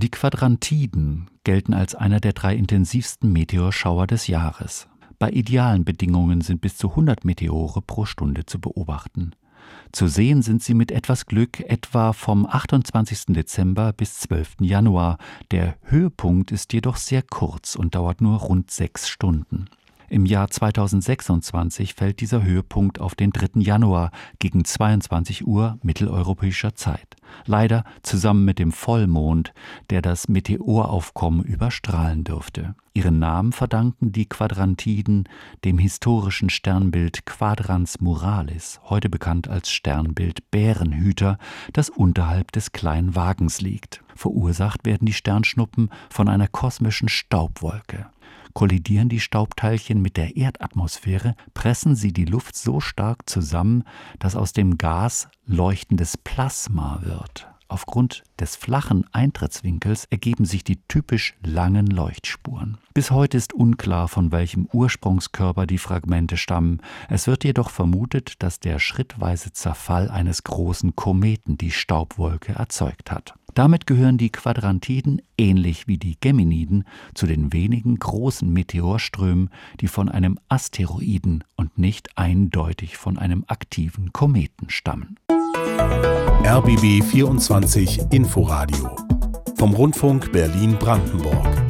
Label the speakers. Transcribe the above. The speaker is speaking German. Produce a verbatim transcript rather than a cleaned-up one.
Speaker 1: Die Quadrantiden gelten als einer der drei intensivsten Meteorschauer des Jahres. Bei idealen Bedingungen sind bis zu hundert Meteore pro Stunde zu beobachten. Zu sehen sind sie mit etwas Glück etwa vom achtundzwanzigsten Dezember bis zwölften Januar. Der Höhepunkt ist jedoch sehr kurz und dauert nur rund sechs Stunden. Im Jahr zweitausendsechsundzwanzig fällt dieser Höhepunkt auf den dritten Januar gegen zweiundzwanzig Uhr mitteleuropäischer Zeit. Leider zusammen mit dem Vollmond, der das Meteoraufkommen überstrahlen dürfte. Ihren Namen verdanken die Quadrantiden dem historischen Sternbild Quadrans Muralis, heute bekannt als Sternbild Bärenhüter, das unterhalb des Kleinen Wagens liegt. Verursacht werden die Sternschnuppen von einer kosmischen Staubwolke. Kollidieren die Staubteilchen mit der Erdatmosphäre, pressen sie die Luft so stark zusammen, dass aus dem Gas leuchtendes Plasma wird. Aufgrund des flachen Eintrittswinkels ergeben sich die typisch langen Leuchtspuren. Bis heute ist unklar, von welchem Ursprungskörper die Fragmente stammen. Es wird jedoch vermutet, dass der schrittweise Zerfall eines großen Kometen die Staubwolke erzeugt hat. Damit gehören die Quadrantiden, ähnlich wie die Geminiden, zu den wenigen großen Meteorströmen, die von einem Asteroiden und nicht eindeutig von einem aktiven Kometen stammen.
Speaker 2: R B B vierundzwanzig Inforadio vom Rundfunk Berlin-Brandenburg.